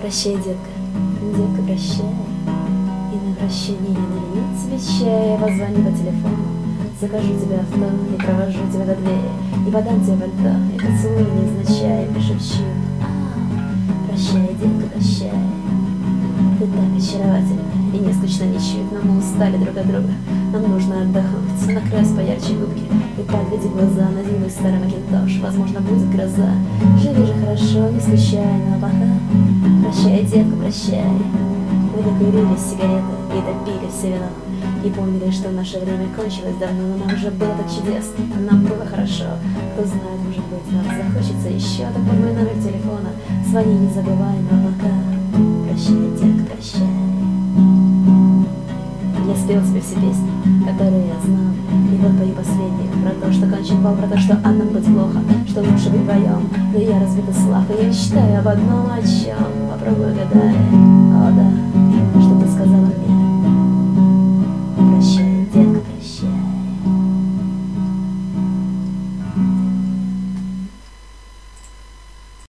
Прощай, детка, детка, прощай. И на прощание я налью тебе чай. Я позвоню по телефону, закажу тебе авто и провожу тебя до двери, и подам тебе пальто, и поцелую невзначай, и шепчу: прощай, детка, прощай. Ты так очаровательна и не скучно ничуть, но мы устали друг от друга. Нам нужно отдохнуть, накрась поярче губки и подведи глаза, надень мой старый макинтош, возможно, будет гроза. Живи же хорошо, не скучай, но пока прощай, детка, прощай. Мы докурили сигареты и допили все вино, и поняли, что наше время кончилось давно, но нам уже было так чудесно, нам было хорошо. Кто знает, может быть, нам захочется еще. Так вот мой номер телефона, звони, не забывай, но пока прощай, детка, прощай. Я спел тебе все песни, которые я знал, и вот пою последнюю, про то, что кончен бал, про то, что нам быть плохо, что лучше быть вдвоем. Но я разбита слаб, и я мечтаю об одном, о чем попробую гадать. О да,